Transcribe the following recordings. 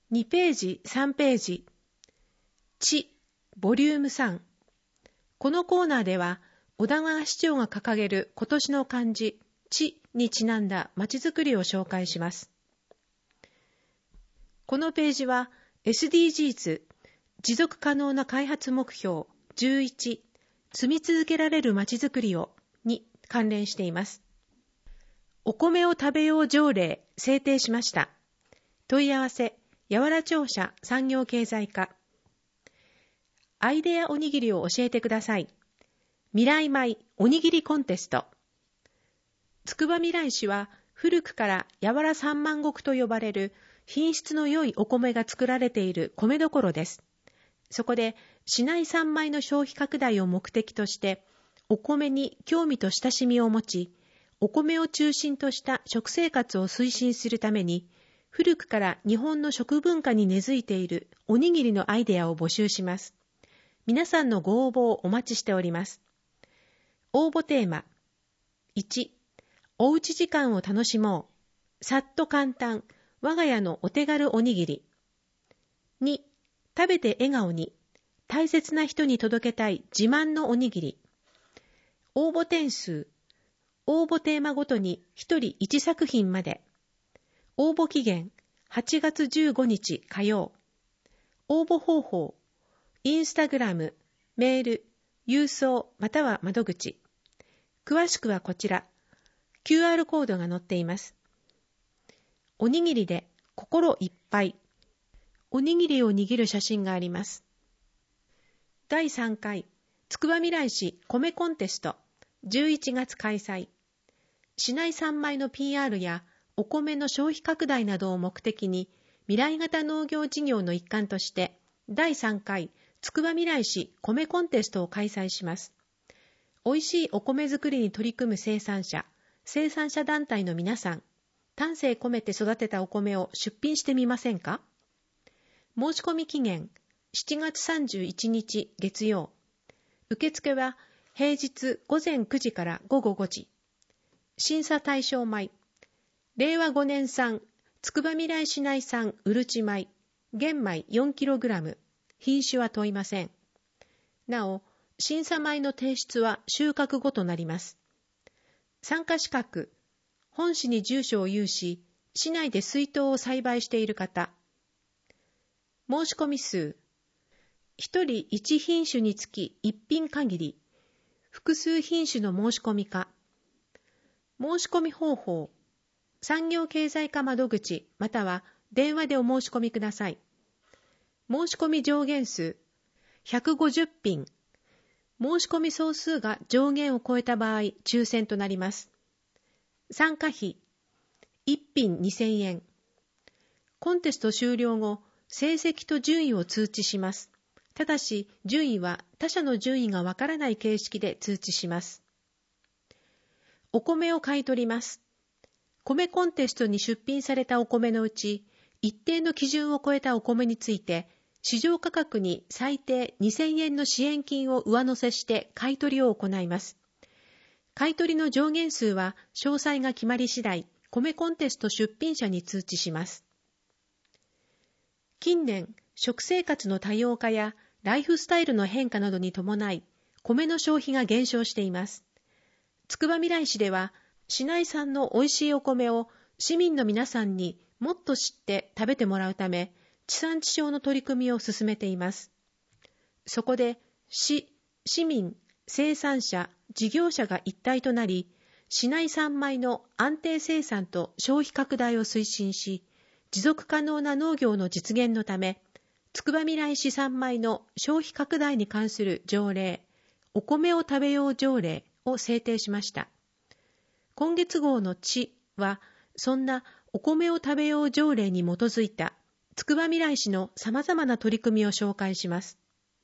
2ページ、3ページ。地、ボリューム3。このコーナーでは、小田川市長が掲げる今年の漢字、地にちなんだまちづくりを紹介します。このページは、SDGs、持続可能な開発目標11、住み続けられるまちづくりをに関連しています。お米を食べよう条例制定しました。問い合わせ、八原庁舎産業経済課。アイデアおにぎりを教えてください。未来米おにぎりコンテスト。つくばみらい市は古くから八原三万石と呼ばれる品質の良いお米が作られている米どころです。そこで市内産米の消費拡大を目的としてお米に興味と親しみを持ち、お米を中心とした食生活を推進するために古くから日本の食文化に根付いているおにぎりのアイデアを募集します。皆さんのご応募をお待ちしております。応募テーマ。1、おうち時間を楽しもう。さっと簡単、我が家のお手軽おにぎり。2、食べて笑顔に。大切な人に届けたい自慢のおにぎり。応募点数。応募テーマごとに1人1作品まで。応募期限8月15日火曜。応募方法。インスタグラム、メール、郵送または窓口。詳しくはこちら。QR コードが載っています。おにぎりで心いっぱい。おにぎりを握る写真があります。第3回つくばみらい市米コンテスト11月開催。市内産米の PR やお米の消費拡大などを目的に未来型農業事業の一環として第3回つくばみらい市米コンテストを開催します。おいしいお米作りに取り組む生産者団体の皆さん、丹精込めて育てたお米を出品してみませんか？申し込み期限7月31日月曜。受付は平日午前9時から午後5時。審査対象米。令和5年産、つくばみらい市内産うるち米、玄米 4kg。品種は問いません。なお、審査米の提出は収穫後となります。参加資格、本市に住所を有し、市内で水筒を栽培している方。申し込み数、1人1品種につき1品限り、複数品種の申し込みか。申し込み方法、産業経済課窓口または電話でお申し込みください。申し込み上限数150品。申し込み総数が上限を超えた場合、抽選となります。参加費1品2000円。コンテスト終了後、成績と順位を通知します。ただし、順位は他社の順位がわからない形式で通知します。お米を買い取ります。米コンテストに出品されたお米のうち、一定の基準を超えたお米について、市場価格に最低2000円の支援金を上乗せして買い取りを行います。買い取りの上限数は詳細が決まり次第、米コンテスト出品者に通知します。近年、食生活の多様化やライフスタイルの変化などに伴い、米の消費が減少しています。つくばみらい市では、市内産のおいしいお米を市民の皆さんにもっと知って食べてもらうため、地産地消の取り組みを進めています。そこで、市民、生産者、事業者が一体となり、市内産米の安定生産と消費拡大を推進し、持続可能な農業の実現のため、つくばみらい市産米の消費拡大に関する条例、お米を食べよう条例を制定しました。今月号の地は、そんなお米を食べよう条例に基づいたつくばみらい市のさまざまな取り組みを紹介します。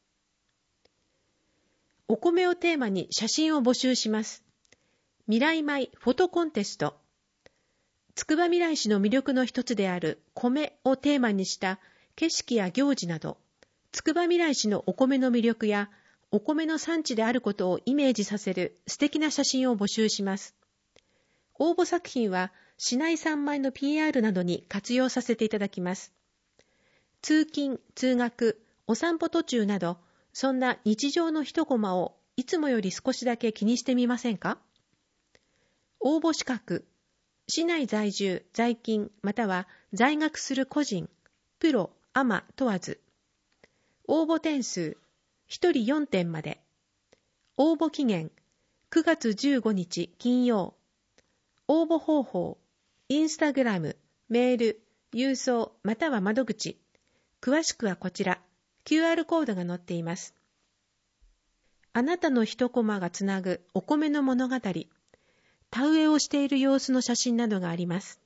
お米をテーマに写真を募集します。未来米フォトコンテスト。つくばみらい市の魅力の一つである米をテーマにした景色や行事など、つくばみらい市のお米の魅力やお米の産地であることをイメージさせる素敵な写真を募集します。応募作品は市内産米の PR などに活用させていただきます。 通勤、通学、お散歩途中など、そんな日常の一コマをいつもより少しだけ気にしてみませんか？応募資格、市内在住、在勤、または在学する個人、プロ、アマ問わず。応募点数、1人4点まで。応募期限、9月15日金曜。応募方法、インスタグラム、メール、郵送、または窓口。詳しくはこちら、QR コードが載っています。あなたの一コマがつなぐお米の物語。田植えをしている様子の写真などがあります。